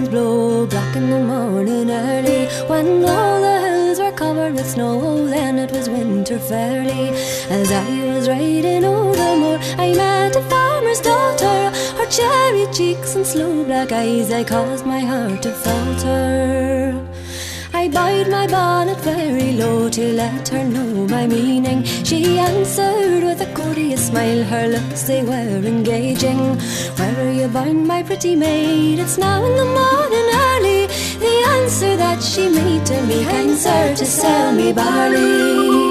winds blow black in the morning early, when all the hills were covered with snow, then it was winter fairly. As I was riding o'er the moor, I met a farmer's daughter. Her cherry cheeks and sloe black eyes, I caused my heart to falter. I bowed my bonnet very low to let her know my meaning. She answered with a courteous smile, her looks they were engaging. Where are you bound, my pretty maid? It's now in the morning early. The answer that she made to me, kind sir, to sell me barley.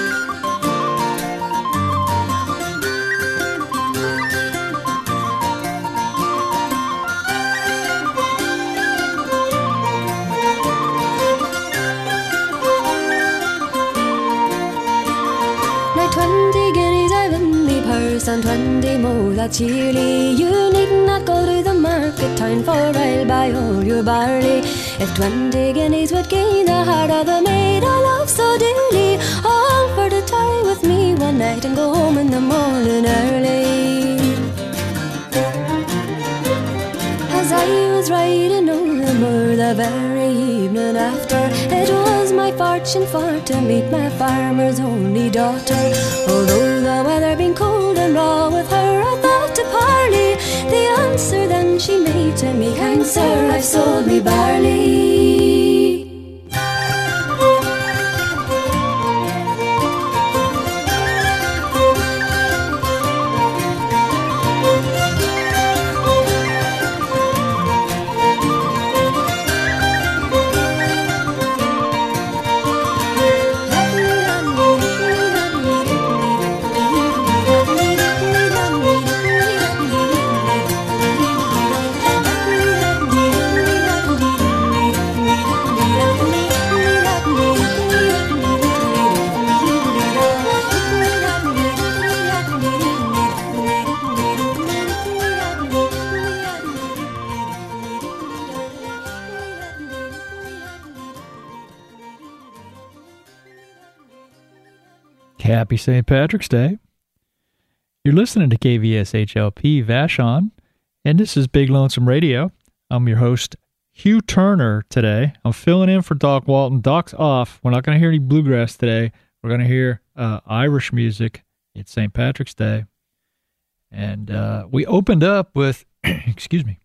And 20 more, that's yearly. You need not go to the market town, for I'll buy all your barley. If 20 guineas would gain the heart of the maid I love so dearly, all for to tarry with me one night and go home in the morning early. As I was riding over the moor the very evening after, it was my fortune for to meet my farmer's only daughter. Although the weather been cold and raw, with her I thought to parley. The answer then she made to me, kind sir, I've sold me barley. Happy St. Patrick's Day. You're listening to KVSHLP Vashon, and this is Big Lonesome Radio. I'm your host, Hugh Turner, today. I'm filling in for Doc Walton. Doc's off. We're not going to hear any bluegrass today. We're going to hear Irish music. It's St. Patrick's Day. And we opened up with, excuse me,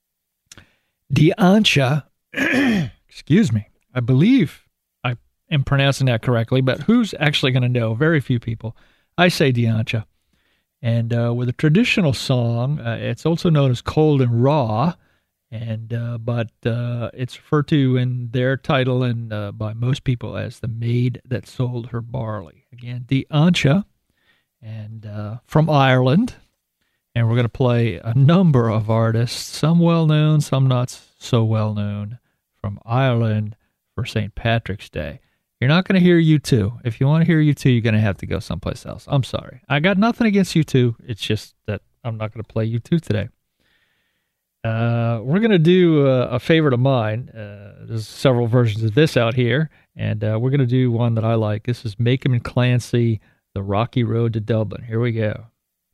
Diancha, excuse me, I believe I am pronouncing that correctly, but who's actually going to know? Very few people. I say Diancha. And with a traditional song, it's also known as Cold and Raw, and but it's referred to in their title and by most people as the maid that sold her barley. Again, Diancha, and from Ireland. And we're going to play a number of artists, some well-known, some not so well-known, from Ireland for St. Patrick's Day. You're not going to hear U2. If you want to hear U2, you're going to have to go someplace else. I'm sorry. I got nothing against U2. It's just that I'm not going to play U2 today. We're going to do a favorite of mine. There's several versions of this out here, and we're going to do one that I like. This is Macon and Clancy, The Rocky Road to Dublin. Here we go.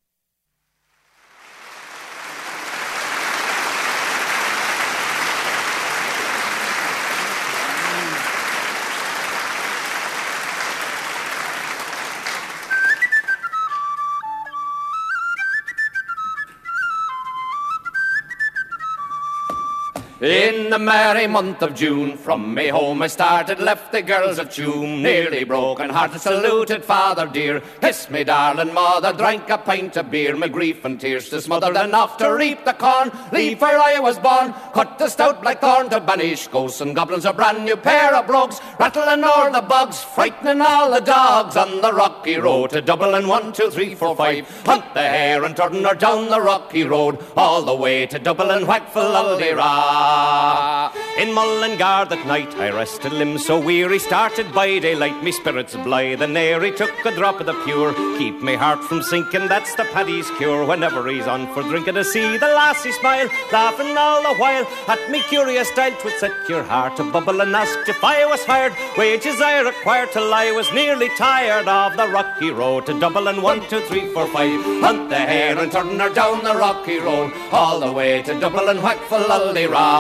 In the merry month of June, from me home I started, left the girls of Tuam, nearly broken hearted, saluted father dear, kissed me darling mother, drank a pint of beer, my grief and tears to smother, then off to reap the corn, leave where I was born, cut the stout blackthorn to banish ghosts and goblins, a brand new pair of brogues, rattling o'er the bogs, frightening all the dogs, on the rocky road to Dublin, 1, 2, 3, 4, 5, hunt the hare and turn her down the rocky road, all the way to Dublin, whack for Lully-Ra. In Mullingar that night I rested limbs so weary, started by daylight, me spirits blithe, and ere he took a drop of the pure, keep me heart from sinking, that's the paddy's cure. Whenever he's on for drinking, to see the lassie smile, laughing all the while at me curious style, 'twould set your heart to bubble and ask if I was hired, wages I required till I was nearly tired of the rocky road to Dublin, 1, 2, 3, 4, 5, hunt the hare and turn her down the rocky road, all the way to Dublin, whack for Lully-Ra.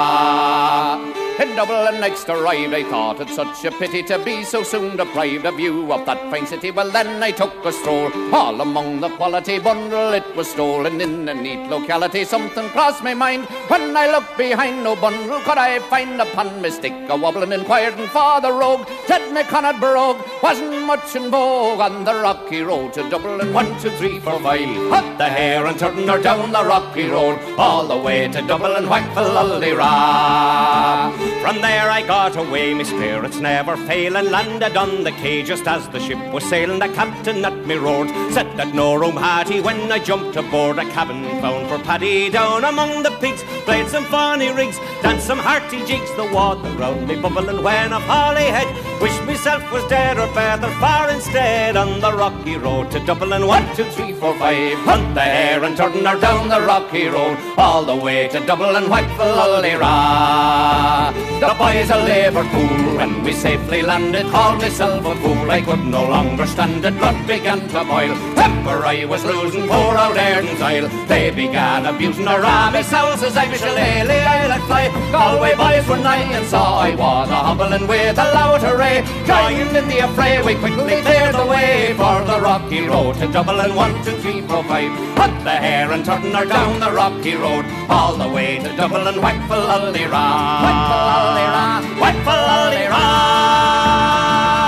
In Dublin next arrived, I thought it such a pity to be so soon deprived of view of that fine city. Well, then I took a stroll, all among the quality bundle it was stolen. In a neat locality something crossed my mind. When I looked behind, no bundle could I find. Upon my stick a wobbling, inquiring for the rogue. Said me Connaught Brogue wasn't much in vogue on the rocky road to Dublin. 1, 2, 3, 4, 5. Up the hare and turn her down the rocky road, all the way to Dublin, whack the lully ra. From there I got away, my spirits never failing, landed on the quay just as the ship was sailing. The captain at me roared, said that no room had he. When I jumped aboard, a cabin found for Paddy. Down among the pigs, played some funny rigs, danced some hearty jigs. The water round me bubbling when of Holyhead, wished myself was dead or better far instead. On the rocky road to Dublin, 1, 2, 3, 4, 5. Hunt the hare and turn her down the rocky road, all the way to Dublin, whack the lully ra. The boys of Liverpool, when we safely landed, called myself a fool. I could no longer stand it, blood began to boil. Temper I was losing, poor old Airdens Isle. They began abusing her army souls as I shillelagh I let fly. Galway boys were nigh and saw I was a hobbling with a loud hooray. Joined in the affray, we quickly cleared the way for the rocky road to Dublin. 1, 2, 3, 4, 5. Put the hare and turn her down the rocky road, all the way to Dublin, whack for lully ra. Whack for lully ra, whack for lully ra.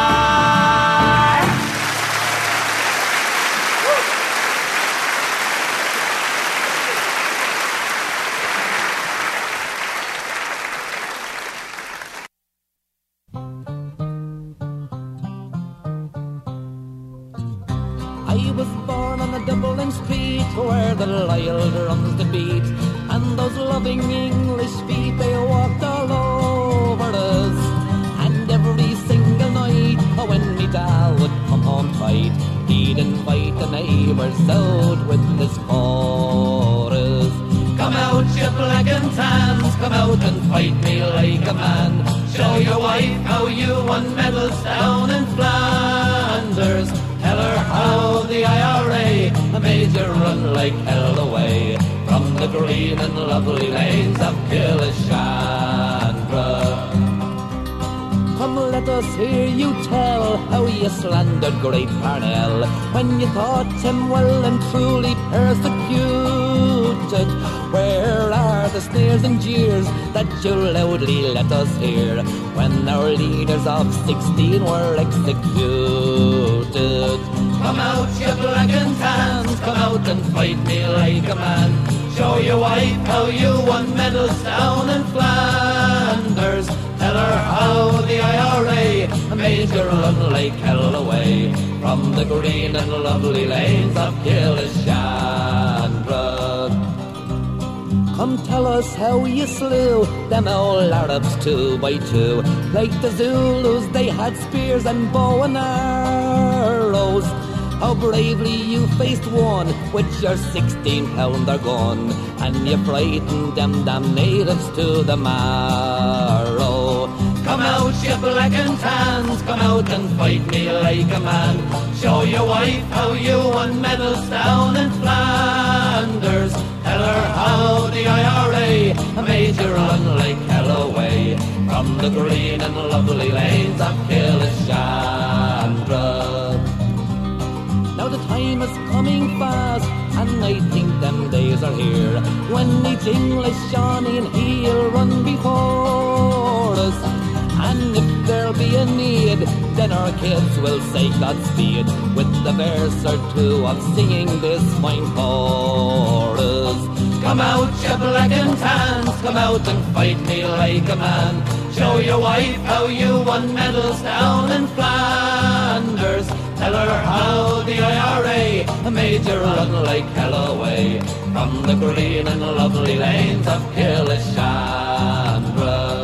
I was born on the Dublin street where the Lyle runs the beat, and those loving English feet, they walked all over us. And every single night when me dad would come home tight, he'd invite the neighbours out with his chorus. Come out, you black and tans, come out and fight me like a man. Show your wife how you won medals down in Flanders. Tell her how the IRA made you run like hell away from the green and lovely lanes of Killishandra. Come let us hear you tell how you slandered great Parnell when you thought him well and truly persecuted. Where are the sneers and jeers that you loudly let us hear when our leaders of 16 were executed? Come out, you black and tans, come out and fight me like a man. Show your wife how you won medals down in Flanders. Tell her how the IRA made you run like hell away from the green and lovely lanes of Killishandra. Come tell us how you slew them old Arabs 2 by 2. Like the Zulus, they had spears and bow and arrows. How bravely you faced one with your 16-pounder gun, and you frightened them damn natives to the marrow. Come out, you black and tans, come out and fight me like a man. Show your wife how you won medals down in Flanders. Tell her how the IRA made you run like hell away from the green and lovely lanes of Killishandra. Now the time is coming fast, and I think them days are here when each English Johnny and he'll run before us. And if there'll be a need, then our kids will say Godspeed with the verse or two of singing this fine chorus. Come out, you black and tans, come out and fight me like a man. Show your wife how you won medals down in Flanders. Tell her how the IRA made you run like hell away from the green and lovely lanes of Killishandra.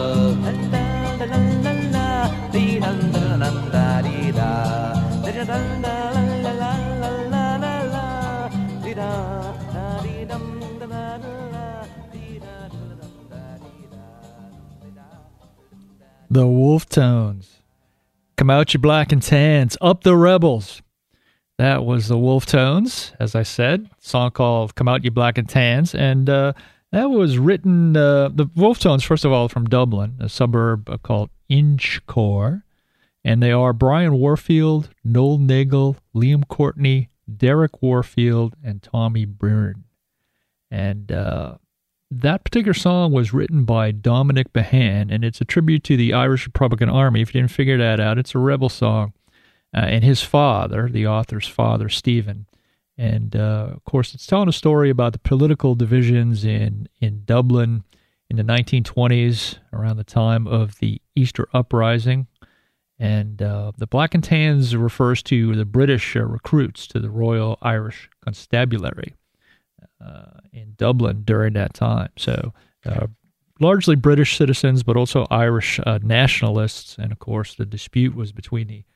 The Wolf Tones. Come out, you black and tans. Up the rebels. That was the Wolf Tones, as I said. Song called Come Out, You Black and Tans. And That was written, the Wolfe Tones, first of all, from Dublin, a suburb called Inchcore. And they are Brian Warfield, Noel Nagel, Liam Courtney, Derek Warfield, and Tommy Byrne. And that particular song was written by Dominic Behan, and it's a tribute to the Irish Republican Army. If you didn't figure that out, it's a rebel song. And his father, the author's father, Stephen. And, of course, it's telling a story about the political divisions in Dublin in the 1920s, around the time of the Easter Uprising. And the Black and Tans refers to the British recruits to the Royal Irish Constabulary in Dublin during that time. So largely British citizens, but also Irish nationalists. And, of course, the dispute was between the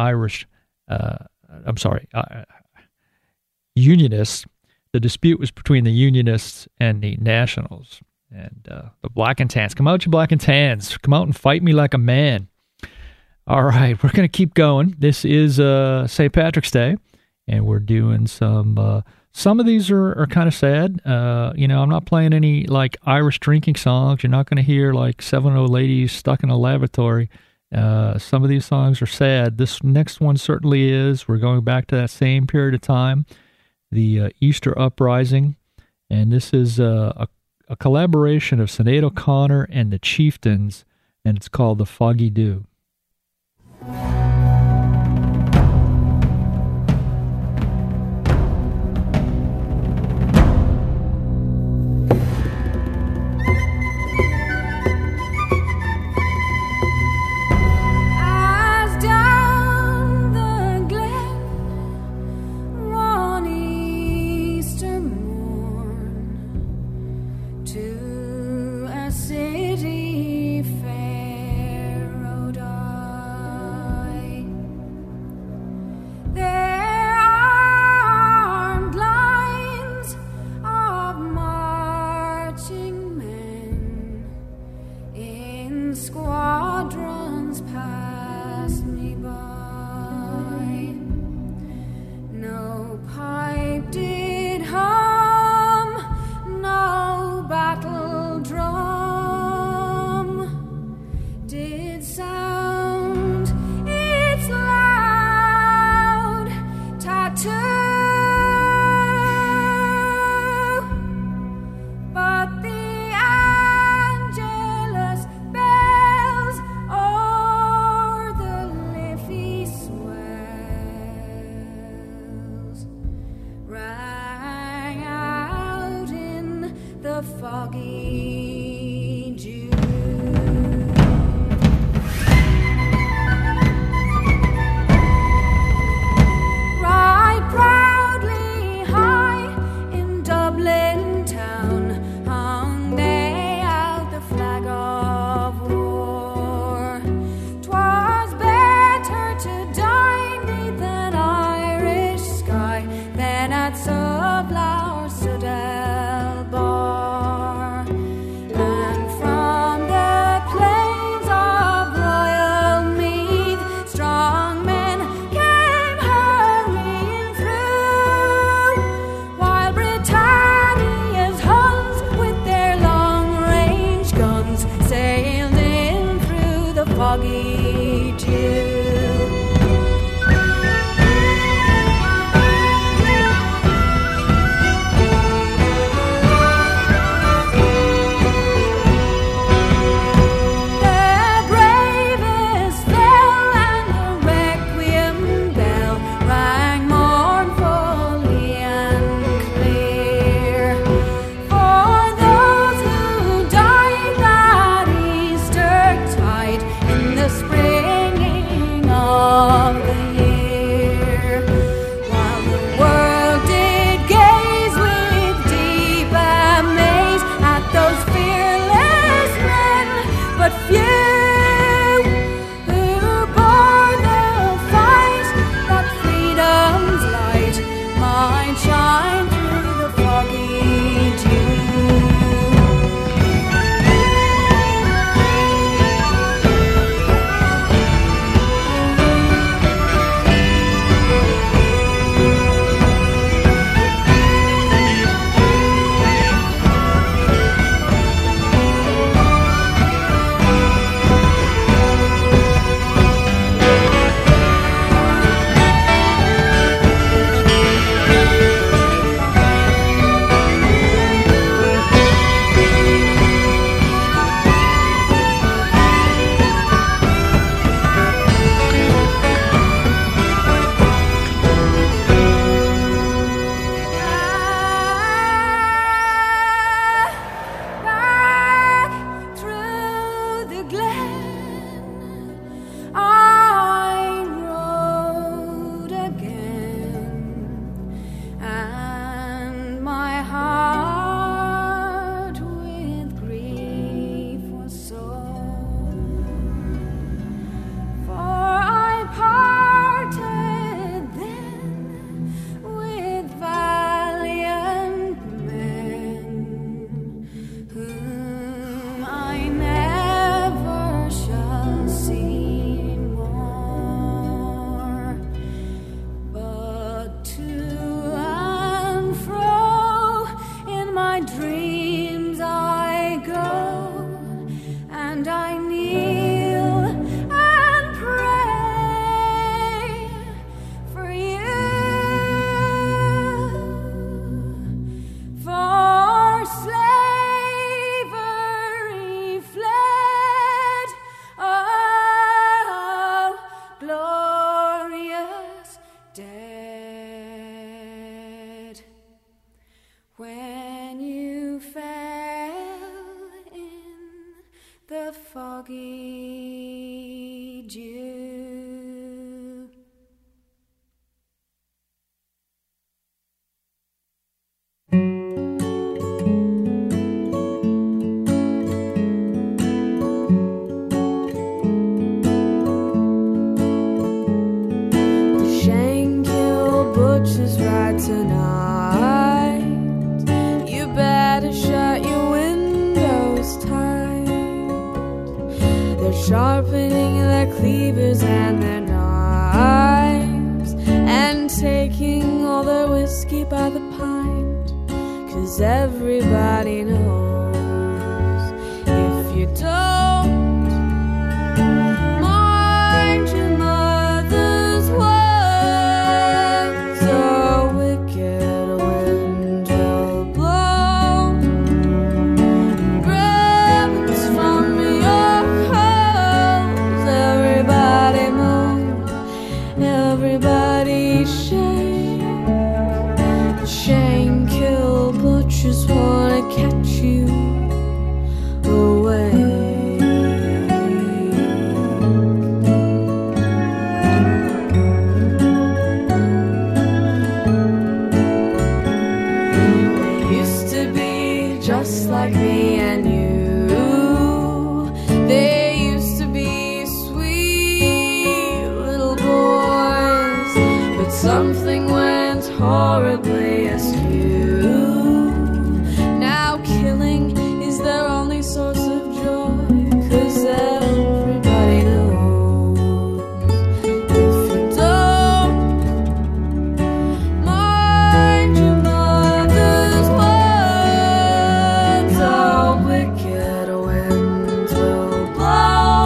Unionists. The dispute was between the Unionists and the Nationals. And the Black and Tans. Come out, you Black and Tans. Come out and fight me like a man. All right, we're going to keep going. This is St. Patrick's Day, and we're doing some of these are kind of sad. I'm not playing any, like, Irish drinking songs. You're not going to hear, like, 7 old ladies stuck in a lavatory. Some of these songs are sad. This next one certainly is. We're going back to that same period of time, the Easter Uprising, and this is a collaboration of Sinead O'Connor and the Chieftains, and it's called The Foggy Dew. The spring They're sharpening their cleavers and their knives, and taking all their whiskey by the pint, 'cause everybody knows if you don't mind your mother's words, a wicked wind will blow ribbons from your curls. Everybody move, everybody shake. Shame, kill, butchers wanna catch you away. They used to be just like me and you. They used to be sweet little boys, but something went horribly askew. Now killing is their only source of joy, 'cause everybody knows if you don't mind your mother's words, a wicked wind will blow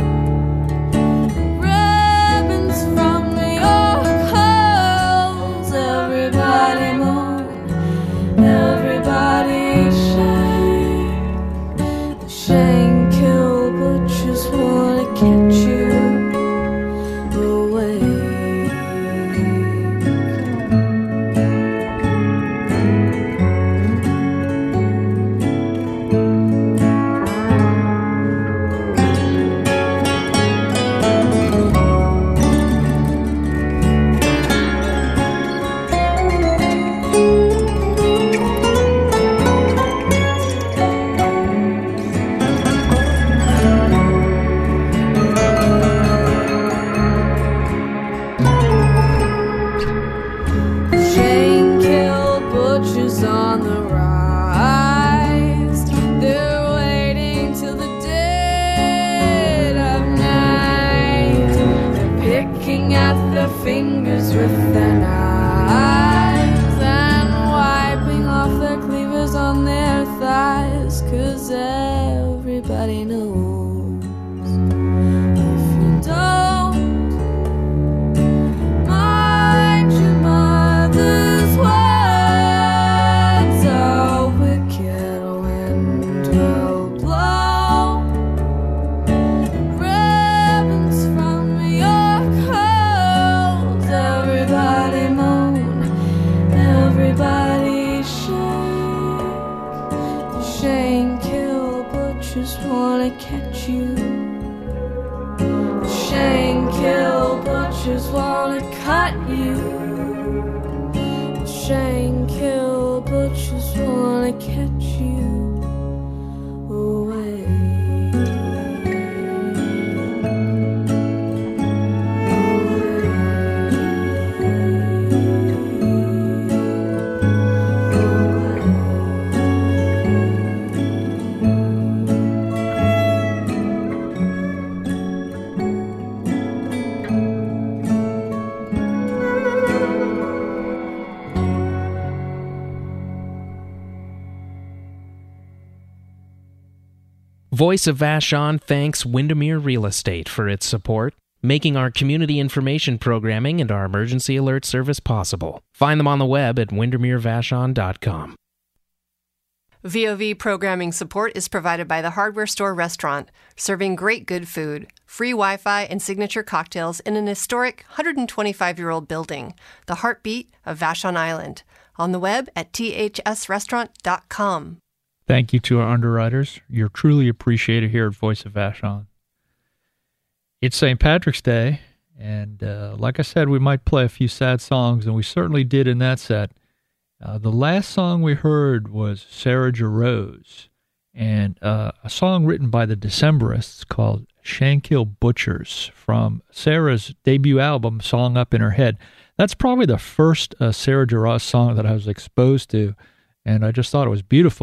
ribbons from your curls. Everybody move, everybody shake. The shame, kill, butchers wanna catch you away. Shame, kill, butchers on the rise. They're waiting till the dead of night. They're picking at their fingers with their knives and wiping off their cleavers on their thighs, 'cause everybody knows if you don't mind your mother's words, a wicked wind will blow ribbons from your curls. Everybody moan, everybody shake. The shame, kill, butchers wanna catch you. The shame, kill, butchers wanna cut you. The shame, kill, butchers wanna catch you away. Voice of Vashon thanks Windermere Real Estate for its support, making our community information programming and our emergency alert service possible. Find them on the web at windermerevashon.com. VOV programming support is provided by the Hardware Store Restaurant, serving great good food, free Wi-Fi, and signature cocktails in an historic 125-year-old building, the heartbeat of Vashon Island. On the web at thsrestaurant.com. Thank you to our underwriters. You're truly appreciated here at Voice of Vashon. It's St. Patrick's Day, and like I said, we might play a few sad songs, and we certainly did in that set. The last song we heard was Sarah Jarosz, and a song written by the Decemberists called Shankill Butchers from Sarah's debut album, Song Up in Her Head. That's probably the first Sarah Jarosz song that I was exposed to, and I just thought it was beautiful.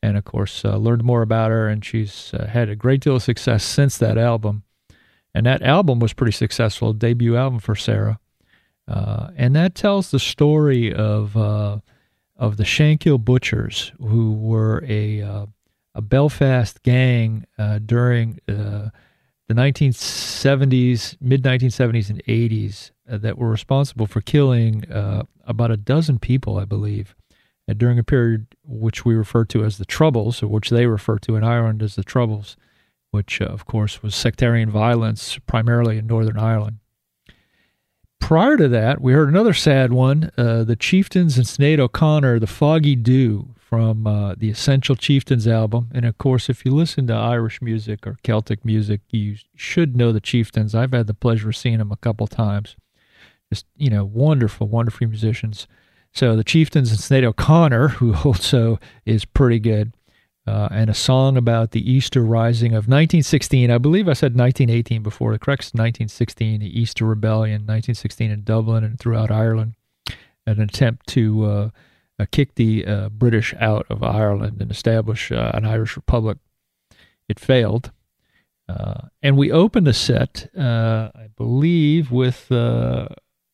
and of course learned more about her, and she's had a great deal of success since that album. And that album was pretty successful, debut album for Sarah. And that tells the story of the Shankill Butchers, who were a Belfast gang during the 1970s, mid-1970s and 80s that were responsible for killing about a dozen people, I believe, during a period which we refer to as the Troubles, or which they refer to in Ireland as the Troubles, which, of course, was sectarian violence primarily in Northern Ireland. Prior to that, we heard another sad one, the Chieftains and Sinead O'Connor, The Foggy Dew, from the Essential Chieftains album. And, of course, if you listen to Irish music or Celtic music, you should know the Chieftains. I've had the pleasure of seeing them a couple times. Just, wonderful, wonderful musicians. So the Chieftains and Sinead O'Connor, who also is pretty good, and a song about the Easter Rising of 1916. I believe I said 1918 before. The correct is 1916, the Easter Rebellion, 1916 in Dublin and throughout Ireland. An attempt to kick the British out of Ireland and establish an Irish Republic. It failed. And we opened the set, I believe, with, the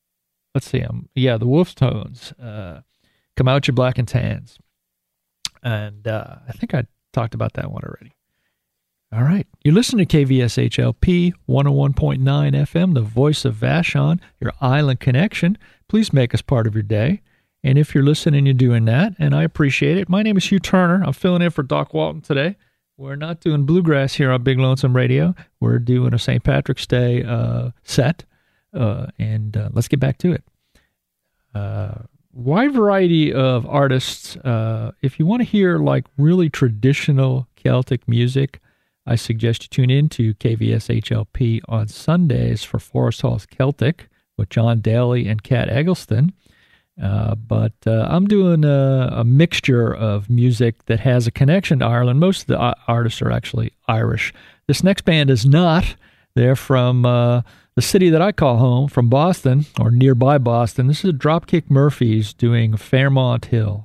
Wolf Tones, Come Out You Black and Tans. And I think I talked about that one already. All right. You're listening to KVSHLP 101.9 FM, the voice of Vashon, your island connection. Please make us part of your day. And if you're listening, you're doing that, and I appreciate it. My name is Hugh Turner. I'm filling in for Doc Walton today. We're not doing bluegrass here on Big Lonesome Radio. We're doing a St. Patrick's Day set, and let's get back to it. Wide variety of artists. If you want to hear like really traditional Celtic music, I suggest you tune in to KVSHLP on Sundays for Forest Hall's Celtic with John Daly and Kat Eggleston. But I'm doing a mixture of music that has a connection to Ireland. Most of the artists are actually Irish. This next band is not. They're from the city that I call home, from Boston, or nearby Boston. This is Dropkick Murphys doing Fairmont Hill.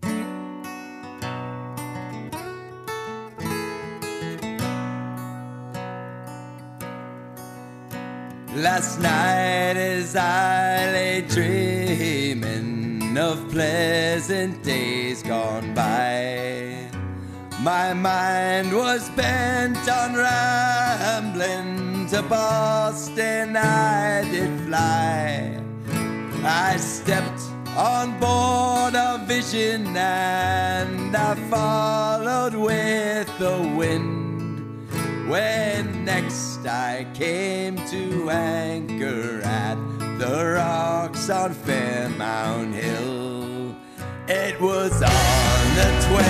Last night as I lay dreaming of pleasant days gone by, my mind was bent on rambling to Boston. I did fly. I stepped on board a vision and I followed with the wind. When next I came to anchor at the rocks on Fairmount Hill, it was on the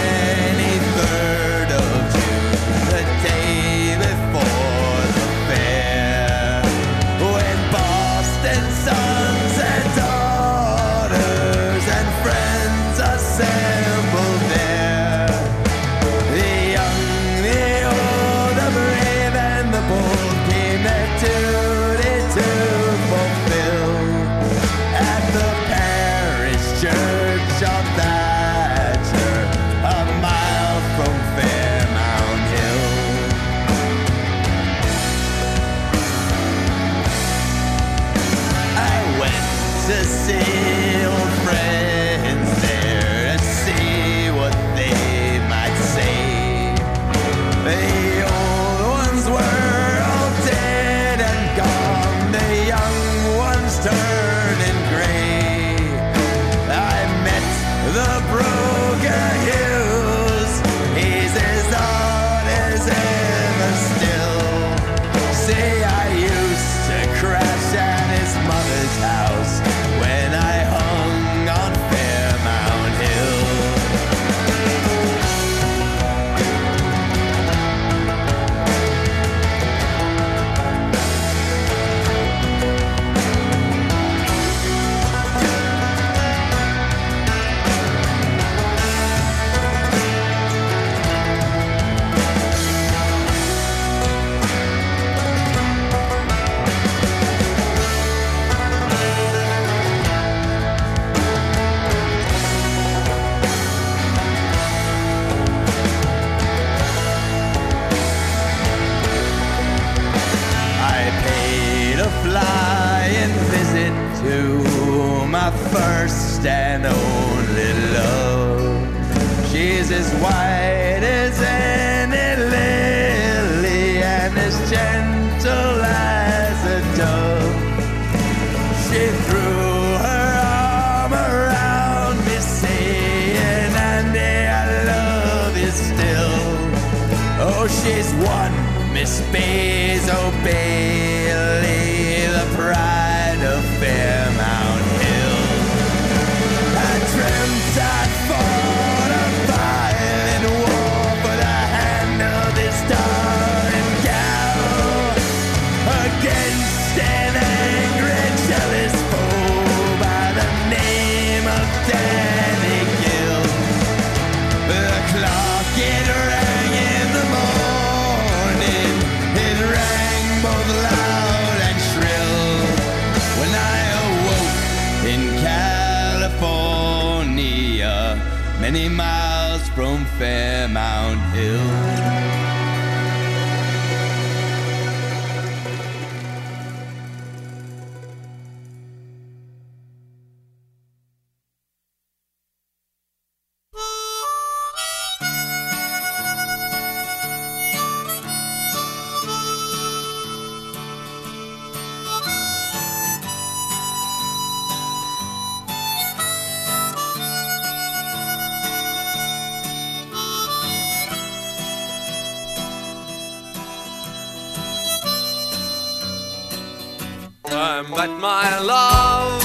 23rd of June, the day before the fair, when Boston sons and daughters and friends assembled there. The young, the old, the brave and the bold came their duty to fulfill at the parish church of Thatcher, a mile from Fairmount Hill. I went to see old friends there and see what they might say. The old ones were all dead and gone, the young ones turning gray. I met the broker Hughes, he's as odd as ever still. Say I used to crash at his mother's house when I hung on Fairmount Hill. to my first and only love. She's as white as any lily and as gentle as a dove. She threw her arm around me saying, Andy, I love you still. Oh, she's one Miss Basil Bailey, the pride of Fairmount Hill. I dreamt I'd fought a violent war for the hand of this darling gal against an angry, jealous foe by the name of Danny Gill. The clock, it rang in the morning, it rang both loud and shrill when I awoke in California, many miles from Fairmount Hill. I met my love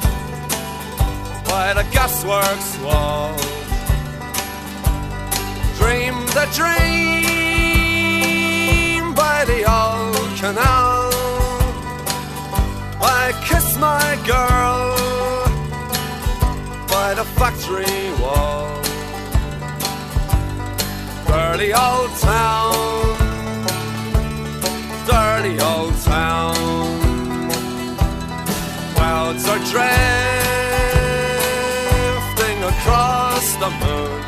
by the gasworks wall. Dreamed a dream by the old canal. I kissed my girl by the factory wall. Dirty old town, dirty old town. Clouds are drifting across the moon.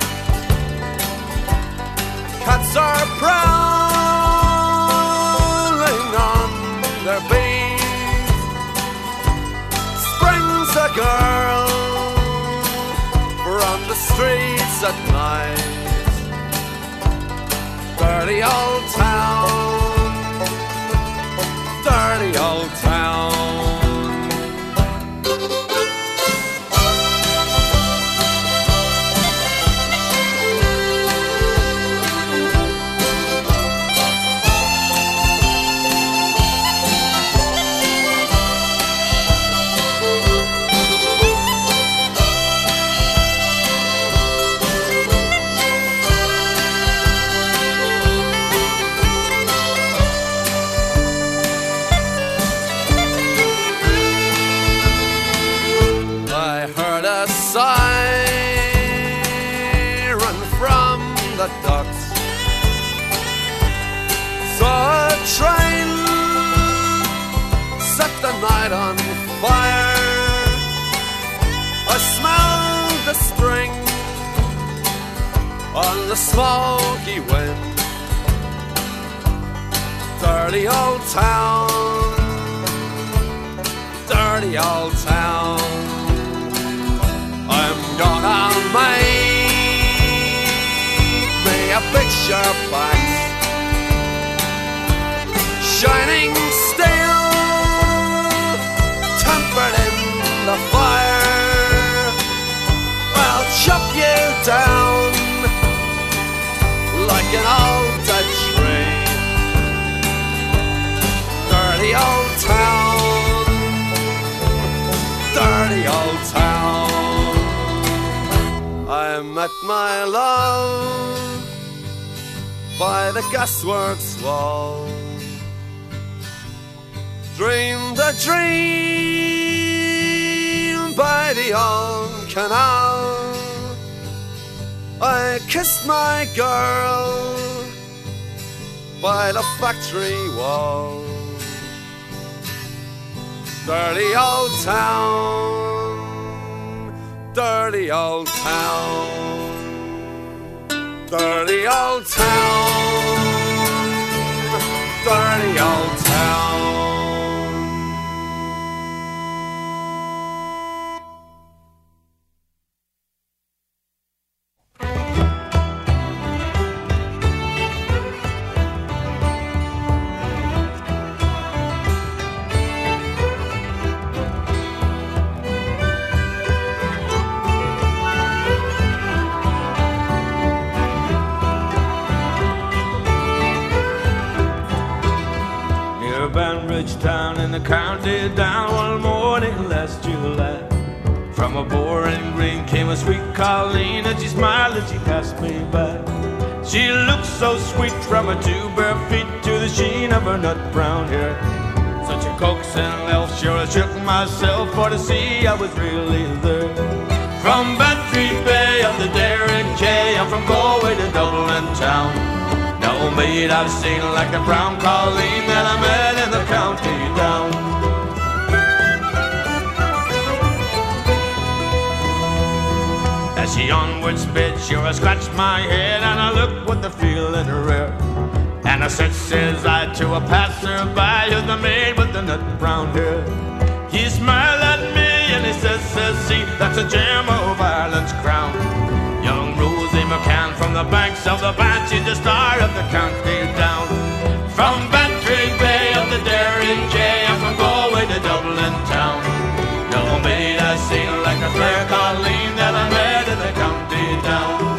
Cats are prowling on their beat. Springs a girl from the streets at night. Dirty old town, dirty old town. Siren from the docks. Saw a train set the night on fire. I smelled the spring on the smoky wind. Dirty old town, dirty old town. I'm gonna make me a picture box, shining steel, tempered in the fire. I'll chop you down like an old dead tree. Dirty old town, dirty old town. I met my love by the gasworks wall. Dreamed a dream by the old canal. I kissed my girl by the factory wall. Dirty old town, dirty old town, dirty old town, dirty old town. ridge town in the county down one morning last July. From a Bowling Green came a sweet Colleen, and she smiled as she passed me by. She looked so sweet from her two bare feet to the sheen of her nut brown hair. Such a coaxing elf, sure I shook myself for to see I was really there. From Bantry Bay up the Derrick Quay, I'm from Galway to Dublin town. No maid I've seen like the brown Colleen that I met in the county down. As she onward sped, sure I scratched my head and I looked with the feeling rare. And I says I to a passerby, who's the maid with the nut brown hair. He smiled at me and he says, see, that's a gem of Ireland's crown. Young Rosie McCann from the banks of the Banff, she's the star of the county down. From Bantry Bay up the Derry Quay, I'm from Galway to Dublin town. No maid I seen like a fair Colleen that I met in the county down.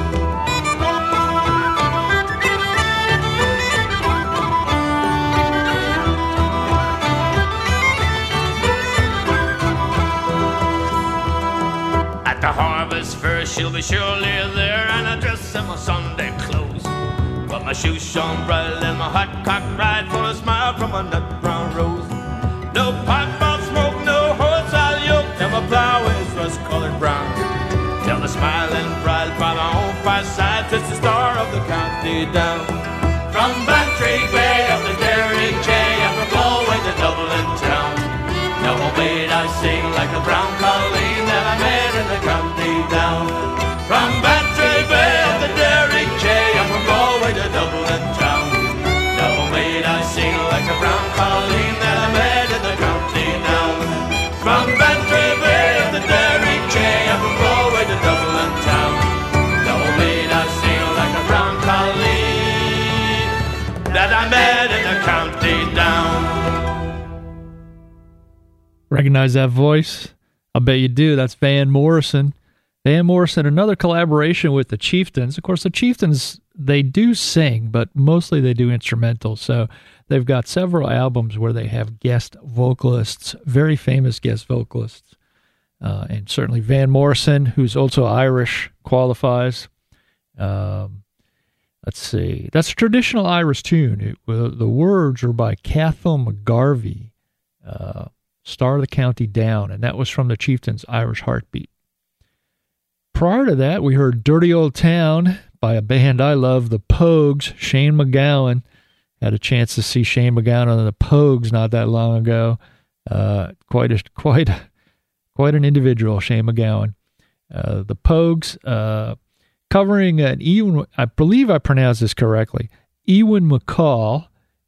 The harvest fair, she'll be surely there, and I dress in my Sunday clothes. But my shoes shone bright and my hot cock ride for a smile from a nut brown rose. No pipe of smoke, no horse I'll yoke, till my plow is rust-colored brown. Till the smiling bride by my own fireside sits the star of the county down. From Bantry Bay up the Derry Quay, I'm from Galway to Dublin town. No maid I sing like the brown Colleen that I met in the county down. From Bantry Bay up the Derry Quay, I'm from Galway to Dublin town. No maid I sing like the brown Colleen that I met in the county down. From Bantry Bay up the Derry Quay, I'm from Galway to Dublin town. No maid I sing like the brown Colleen that I met in the county down. Recognize that voice? I bet you do. That's Van Morrison. Van Morrison, another collaboration with the Chieftains. Of course, the Chieftains, they do sing, but mostly they do instrumental. So they've got several albums where they have guest vocalists, very famous guest vocalists. And certainly Van Morrison, who's also Irish, qualifies. Let's see. That's a traditional Irish tune. The words are by Cathal McGarvey. Star of the County Down, and that was from the Chieftains' Irish Heartbeat. Prior to that, we heard Dirty Old Town by a band I love, the Pogues. Shane MacGowan. Had a chance to see Shane MacGowan on the Pogues not that long ago. Quite an individual, Shane MacGowan. The Pogues covering an Ewan, I believe I pronounced this correctly, Ewan MacColl.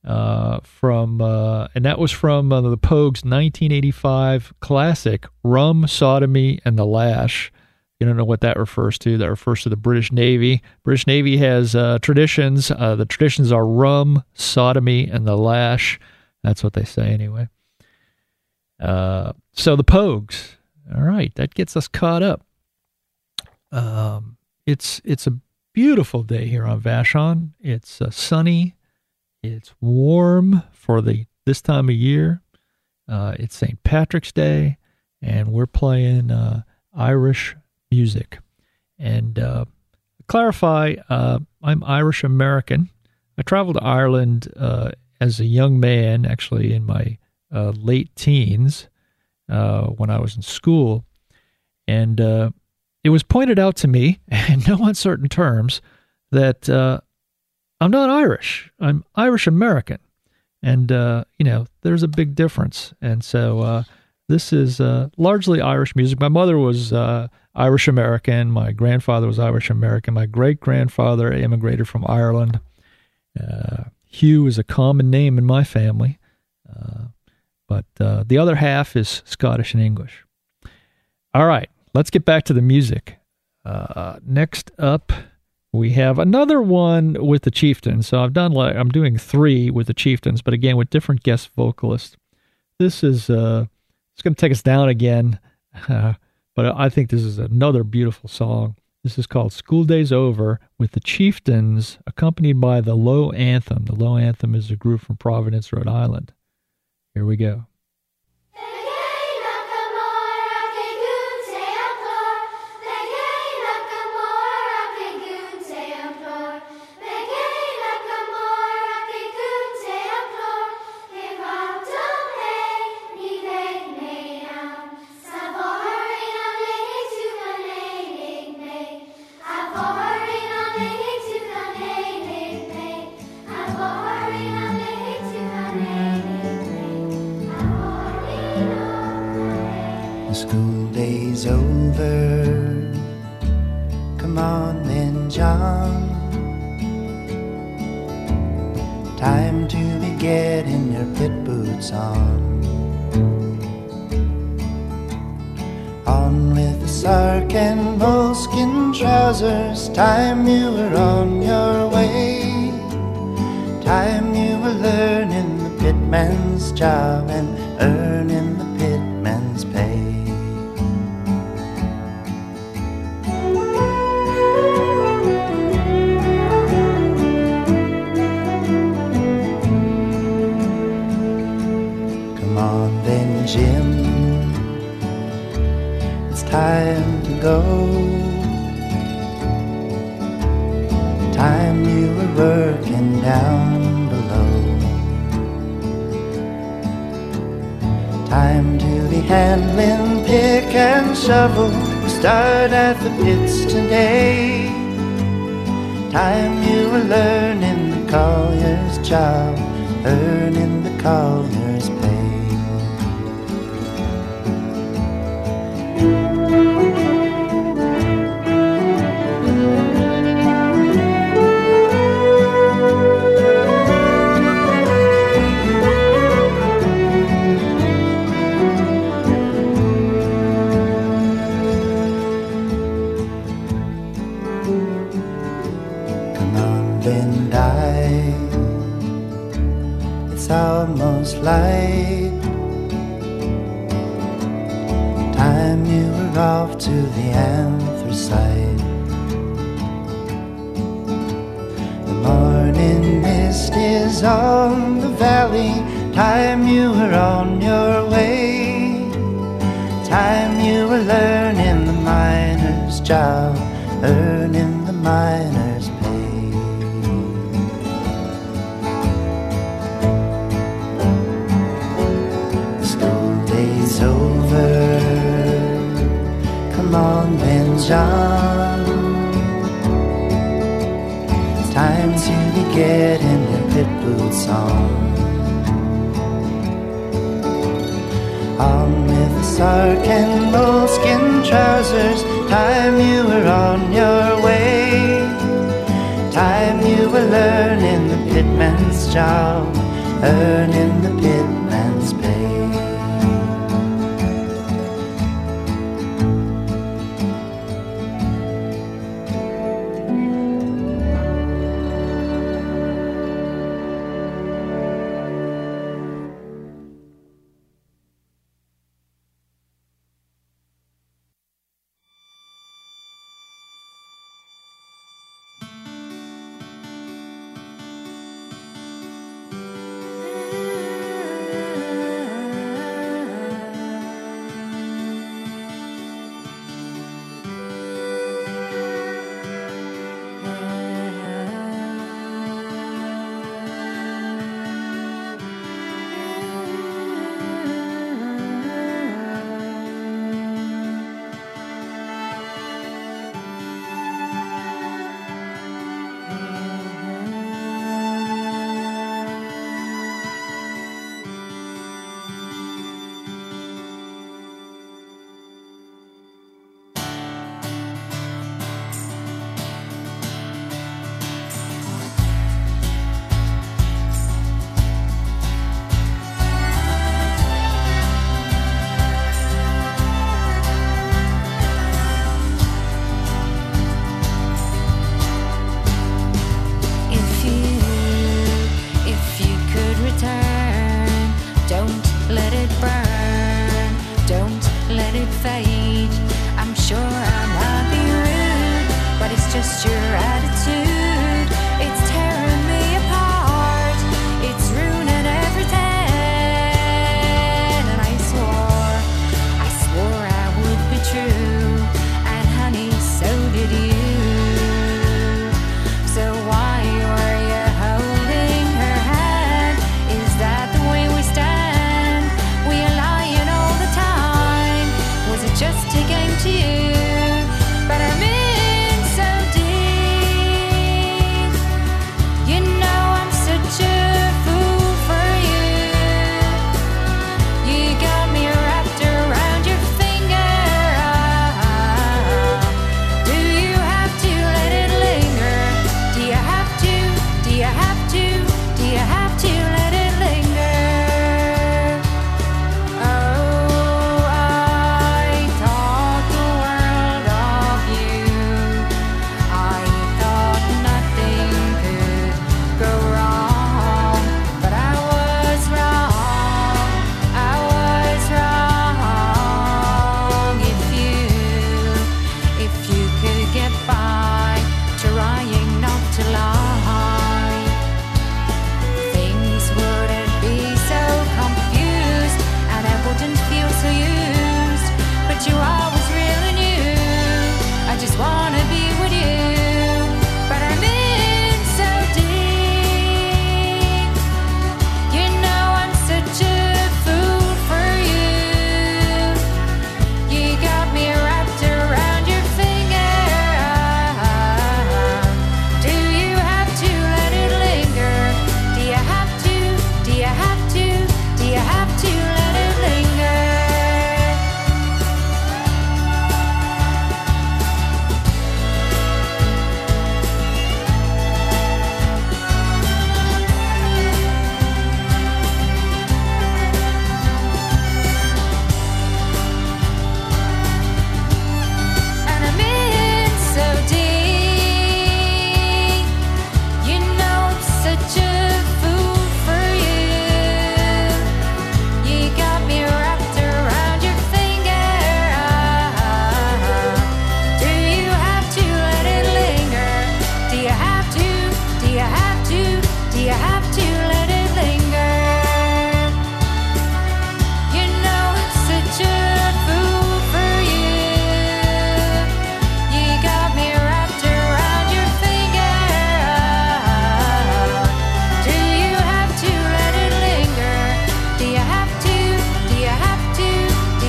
And that was from the Pogues' 1985 classic, Rum, Sodomy, and the Lash. You don't know what that refers to. That refers to the British Navy. British Navy has traditions. The traditions are rum, sodomy, and the lash. That's what they say anyway. So the Pogues. All right, that gets us caught up. It's a beautiful day here on Vashon. It's sunny. It's warm for this time of year. It's St. Patrick's Day, and we're playing Irish music. And clarify, I'm Irish American. I traveled to Ireland as a young man, actually in my late teens, when I was in school. And it was pointed out to me, in no uncertain terms, that I'm not Irish. I'm Irish American. And, there's a big difference. And so this is largely Irish music. My mother was Irish American. My grandfather was Irish American. My great-grandfather immigrated from Ireland. Hugh is a common name in my family. But the other half is Scottish and English. All right, let's get back to the music. Next up, we have another one with the Chieftains. So I'm doing 3 with the Chieftains, but again with different guest vocalists. This is it's going to take us down again, but I think this is another beautiful song. This is called School Days Over with the Chieftains, accompanied by the Low Anthem. The Low Anthem is a group from Providence, Rhode Island. Here we go. School day's over. Come on then, John. Time to be getting your pit boots on. On with the sark and moleskin trousers. Time you were on your way. Time you were learning the pitman's job and earning the pitman's pay. Jim, it's time to go. Time you were working down below. Time to be handling pick and shovel. Start at the pits today. Time you were learning the collier's job, earning the collier's pay. It's almost light. Time you were off to the anthracite. The morning mist is on the valley. Time you were on your way. Time you were learning the miner's job, earning the miner's pay. Over. Come on then, John. It's time to be getting your pit boots on. On with the sark and moleskin trousers. Time you were on your way. Time you were learning the pitman's job, earning the pitman's pay.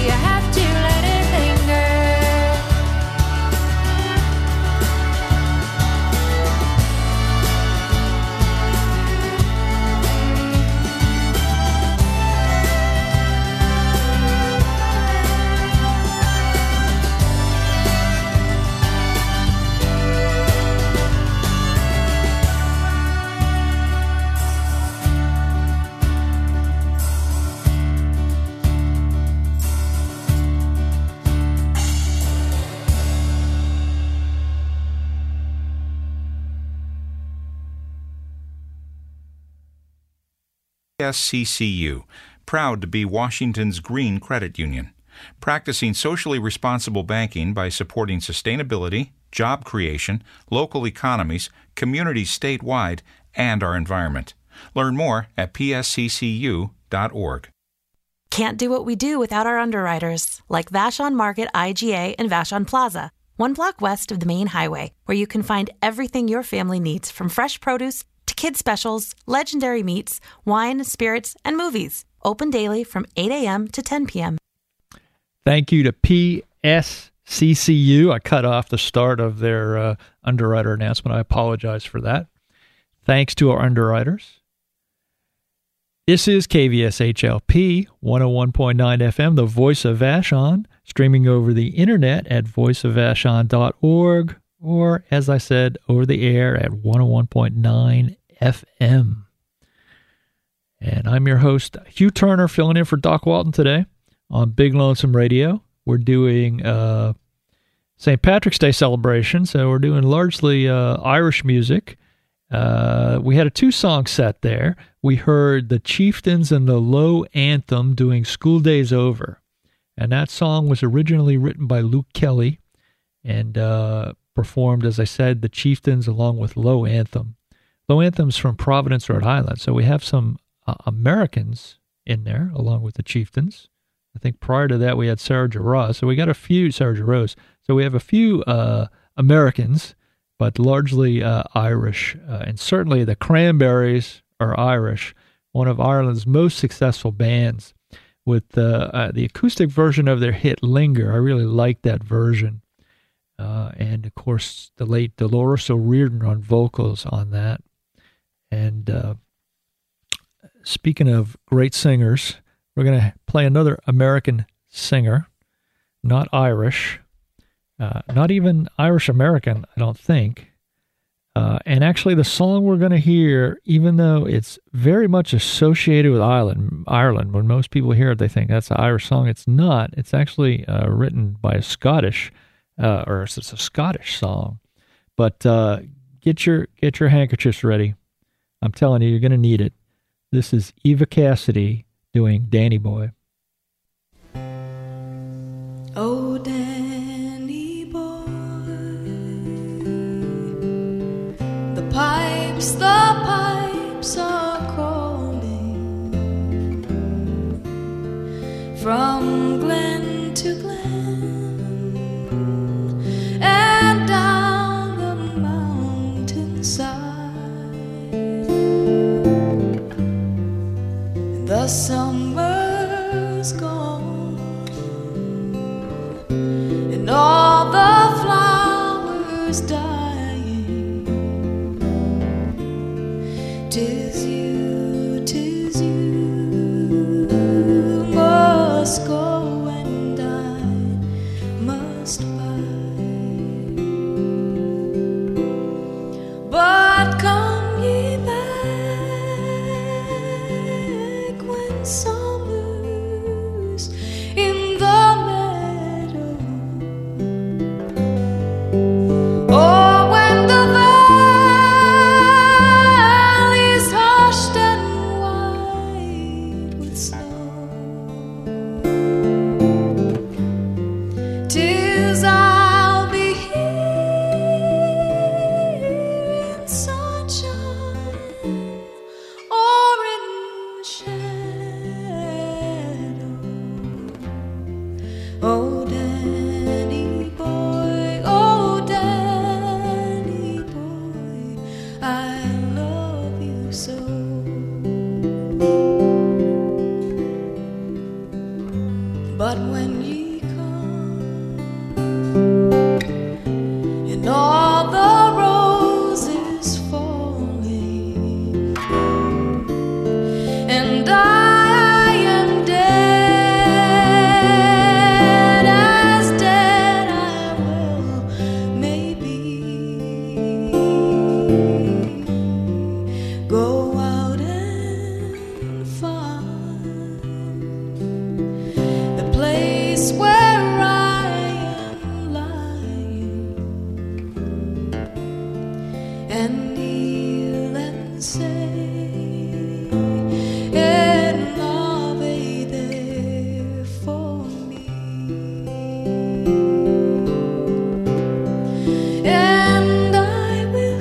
you have to let it linger. PSCCU, proud to be Washington's green credit union, practicing socially responsible banking by supporting sustainability, job creation, local economies, communities statewide, and our environment. Learn more at psccu.org. Can't do what we do without our underwriters, like Vashon Market IGA and Vashon Plaza, 1 block west of the main highway, where you can find everything your family needs, from fresh produce to kid specials, legendary meats, wine, spirits, and movies. Open daily from 8 a.m. to 10 p.m. Thank you to PSCCU. I cut off the start of their underwriter announcement. I apologize for that. Thanks to our underwriters. This is KVSHLP 101.9 FM, the voice of Vashon, streaming over the internet at voiceofvashon.org, or, as I said, over the air at 101.9 FM. And I'm your host, Hugh Turner, filling in for Doc Walton today on Big Lonesome Radio. We're doing St. Patrick's Day celebration, so we're doing largely Irish music. We had a 2-song set there. We heard the Chieftains and the Low Anthem doing School Days Over. And that song was originally written by Luke Kelly and performed, as I said, the Chieftains along with Low Anthem. Low Anthem's from Providence, Rhode Island, so we have some Americans in there along with the Chieftains. I think prior to that we had Sarah Jarrah, so we got a few Sarah Jarrahs. So we have a few Americans, but largely Irish, and certainly the Cranberries are Irish, one of Ireland's most successful bands, with the acoustic version of their hit Linger. I really like that version. And, of course, the late Dolores O'Riordan on vocals on that. And speaking of great singers, we're going to play another American singer, not Irish, not even Irish-American, I don't think. And actually the song we're going to hear, even though it's very much associated with Ireland, when most people hear it, they think that's an Irish song. It's not. It's actually written by a Scottish, or it's a Scottish song. But get your handkerchiefs ready. I'm telling you, you're going to need it. This is Eva Cassidy doing Danny Boy. Oh, Danny boy, the pipes are calling from glen to glen and down the mountainside. The summer's gone and all the flowers dying. 'Tis you must go and I must bide. But come ye back when summer's in the meadow, or when the valley's hushed and white with snow. 'Tis I'll be here in sunshine or in shadow. Oh, Danny boy, oh, Danny boy, I love you so. But when ye come and all the roses falling, and I am dead, as dead I will maybe go out and find the place where I am lying, and kneel and say, and love be there for me, and I will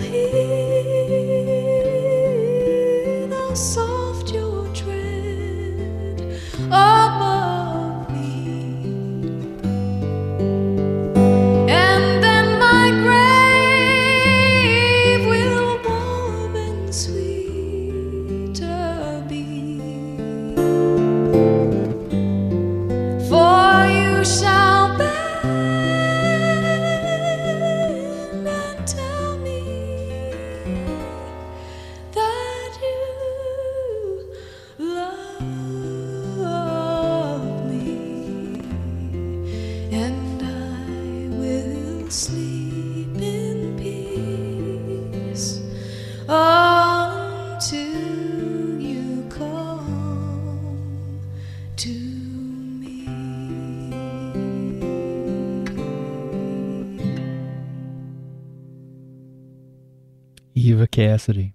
hear the soft your tread above me, and then my grave will warm and sweeter be, for you shall bend and tell me that you love me, and I will sleep in peace until you come to me. Eva Cassidy.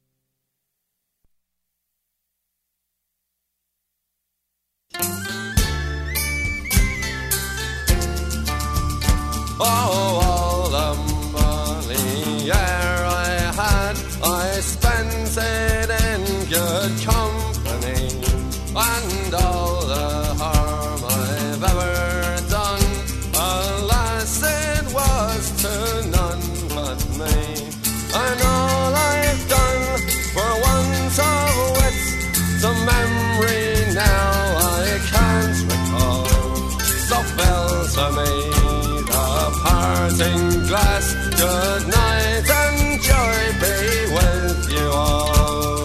Oh, all the money I had, I spent it in good company, and all the harm I've ever done, alas, it was to none but me. And all I've done for want of wit, to memory now I can't recall. So fell to me the parting glass, good night and joy be with you all.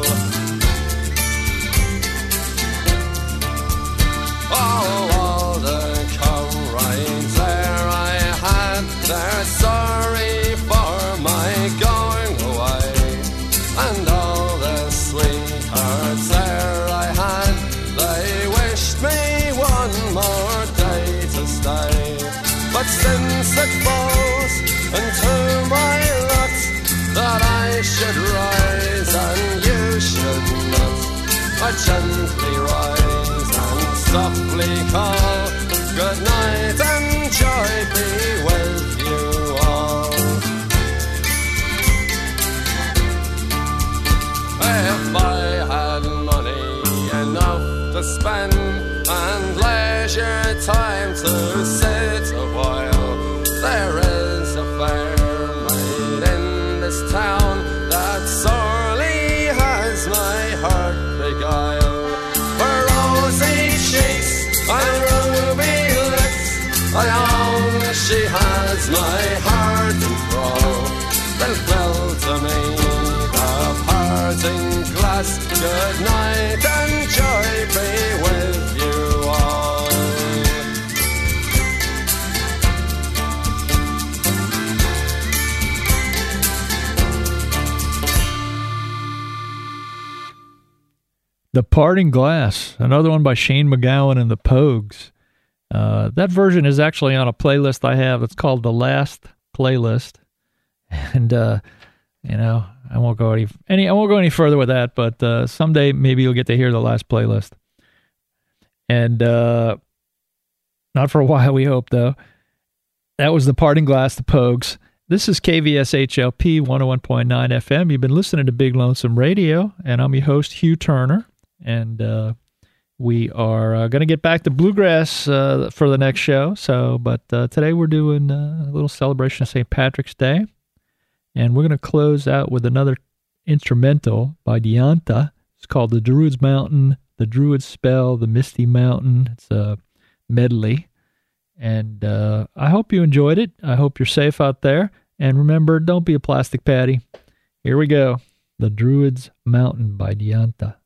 Oh, all the comrades there I had, they're sorry for my going away, and all the sweethearts there I had, they wished me one more day to stay. But since it falls into my lot that I should rise and you should not, I gently rise and softly call, good night and joy be with you all. If I had money enough to spend and leisure time to sit a while, there is a fair maid in this town that sorely has my heart beguiled. Her rosy cheeks and ruby lips, I own she has my heart enthralled. Then fell to me the parting glass, good night and joy be with you all. The Parting Glass, another one by Shane MacGowan and the Pogues. That version is actually on a playlist I have. It's called The Last Playlist. And, you know, I won't go any further with that, but someday maybe you'll get to hear The Last Playlist. And not for a while, we hope, though. That was The Parting Glass, the Pogues. This is KVSHLP 101.9 FM. You've been listening to Big Lonesome Radio, and I'm your host, Hugh Turner. And we are going to get back to bluegrass for the next show. But today we're doing a little celebration of St. Patrick's Day. And we're going to close out with another instrumental by Diantha. It's called The Druid's Mountain, The Druid's Spell, The Misty Mountain. It's medley. And I hope you enjoyed it. I hope you're safe out there. And remember, don't be a plastic patty. Here we go. The Druids Mountain by Dianta.